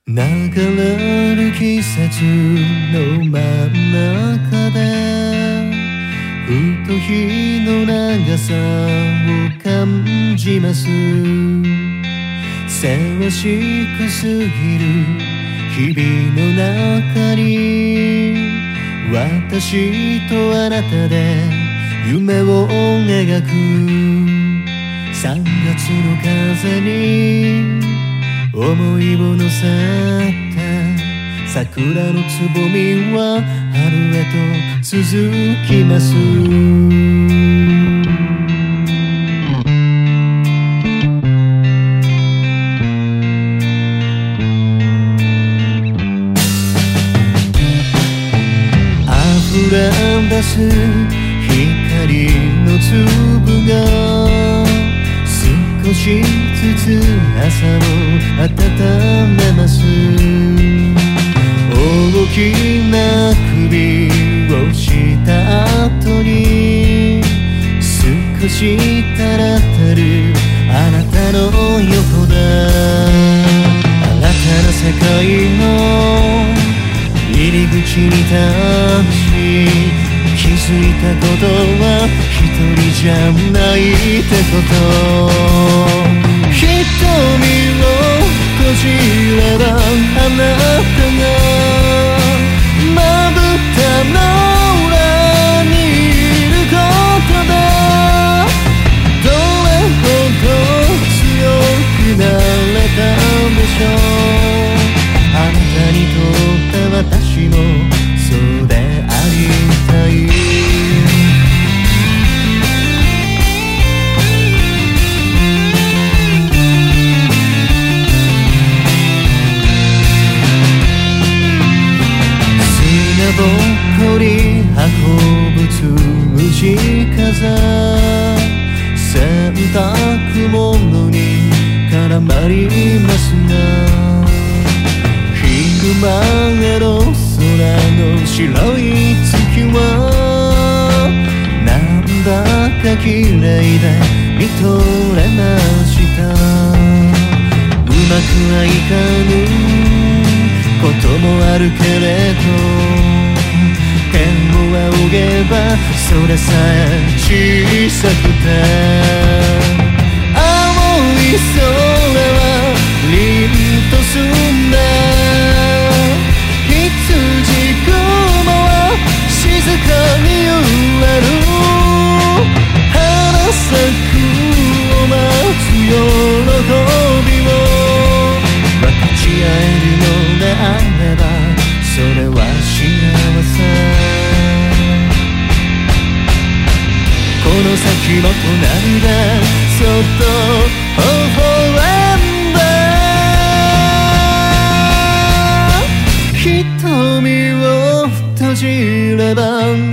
流れる季節の真ん中でふと日の長さを感じます。せわしくすぎる日々の中に私とあなたで夢を描く。3月の風に思いを乗せて桜のつぼみは春へと続きます。溢れ出す光の粒が少しずつ朝を温めます。大きな首をした後に少したらたるあなたの横で新たな世界の入り口に立ち気づいたことは一人じゃないってこと。瞳を閉じればあなたがまぶたの裏にいることだ。どれほど強くなれたでしょう。あなたにとって私もそうでありたい。ぼっこり運ぶつじ風洗濯物に絡まりますが昼間の空の白い月はなんだか綺麗で見とれました。うまくはいかぬこともあるけれど天を仰げばそれさえ小さくて青い空は凛と澄んだ羊雲は静かに揺れる花咲くを待つ喜びを分かち合えるのであればそれは幸せ。この先も隣でそっと微笑んで瞳を閉じれば